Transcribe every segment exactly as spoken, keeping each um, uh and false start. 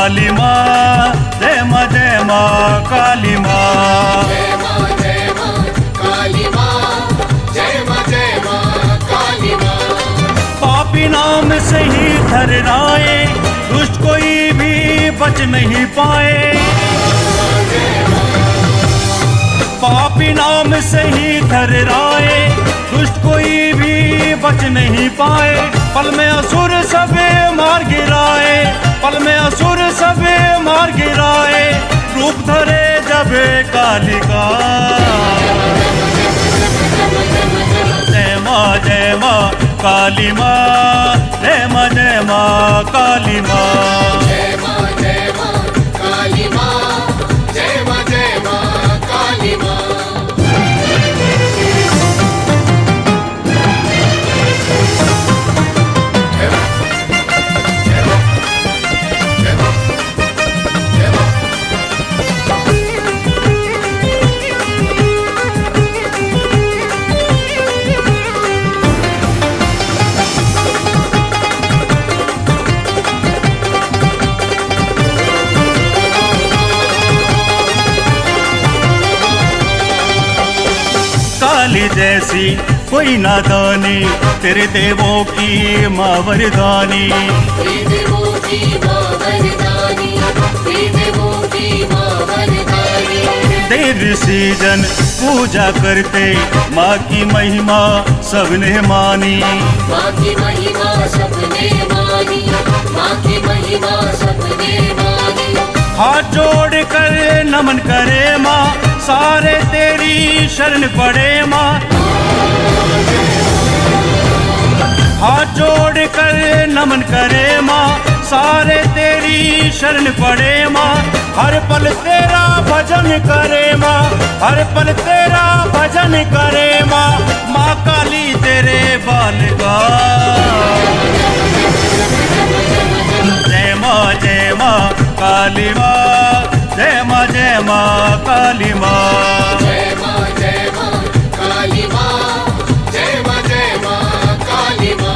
काली माँ, जय माँ जय माँ काली माँ। जय माँ जय माँ काली माँ, जय माँ जय माँ काली माँ। पापी नाम से ही थर्राए, दुष्ट कोई भी बच नहीं पाए। पापी नाम से ही थर्राए, दुष्ट कोई भी बच नहीं पाए। पल में असुर सबे मार गिराए, पल में असुर सबे मार गिराए। रूप धरे जब कालिका, जय माँ जय माँ काली माँ, जय माँ जय माँ काली माँ। जय माँ जय माँ काली माँ, जय माँ जय माँ काली माँ। काली जैसी कोई नादानी, तेरे देवों की माँ वरदानी। तेरे देवों की माँ वरदानी, तेरे देवों की माँ वरदानी। देव सीजन पूजा करते, माँ की महिमा सबने मानी। माँ की महिमा सबने मानी, माँ की महिमा सबने मानी। हाथ जोड़ कर नमन करे माँ, सारे तेरी शरण पड़े माँ। हाथ जोड़ कर नमन करे माँ, सारे तेरी शरण पड़े माँ। हर पल तेरा भजन करे माँ, हर पल तेरा भजन करे माँ। माँ काली तेरे बाल का, जय माँ जय माँ काली माँ, जय माँ जय माँ काली माँ। जय माँ जय माँ काली माँ, जय माँ जय माँ काली माँ।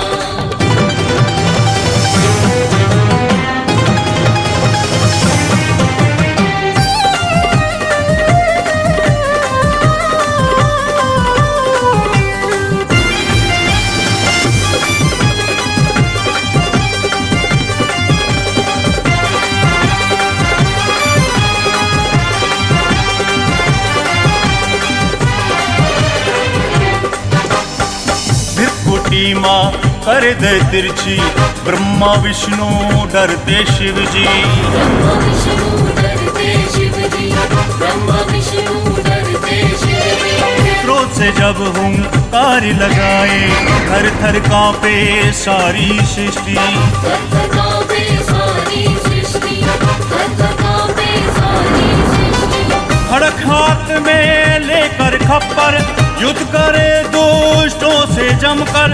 माँ कर दे तिरछी, ब्रह्मा विष्णु डरते शिव जी। ब्रह्मा विष्णु डरते शिव जी, ब्रह्मा विष्णु डरते शिव जी। क्रोध से जब हुंकार लगाए, थर थर कांपे सारी सृष्टि। थर थर कांपे सारी सृष्टि, थर थर कांपे सारी सृष्टि। खड़क हाथ में लेकर खप्पर, युद्ध करे दुष्टों से जमकर।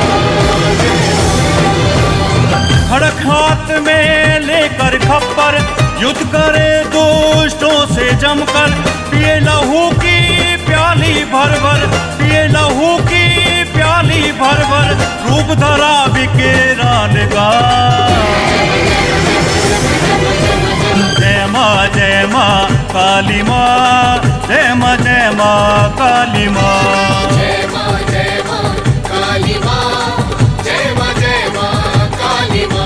खड़क हाथ में लेकर खप्पर, युद्ध करे दुष्टों से जमकर। पिए लहू की प्याली भर भर, पिए लहू की प्याली भर भर। रूप धरा विकराल का, जय माँ जय माँ काली माँ, जय माँ जय माँ काली माँ। जय माँ जय माँ काली माँ, जय माँ जय माँ काली माँ।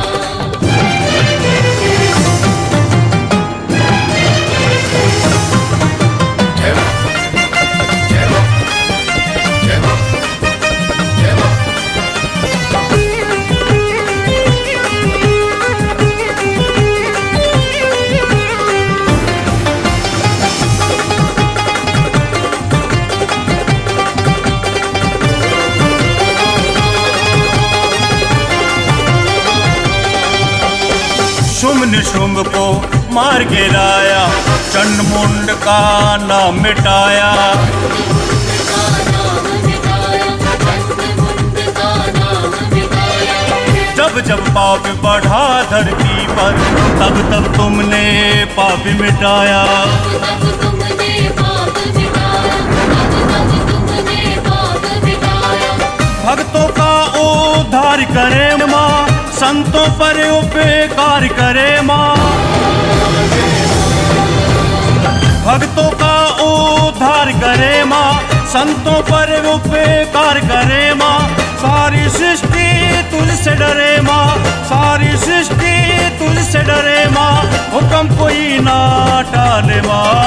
शुम्भ निशुम्भ को मार गिराया, चंड मुंड का नाम मिटाया। जब जब पाप बढ़ा धरती पर, तब तब तुमने पाप मिटाया। भक्तों का उद्धार करे माँ, संतों पर उपकार करे माँ, भक्तों का उद्धार करे माँ, संतों पर उपकार करे माँ। सारी सृष्टि तुझसे डरे माँ, सारी सृष्टि तुझसे डरे माँ, हुक्म कोई ना टाले माँ।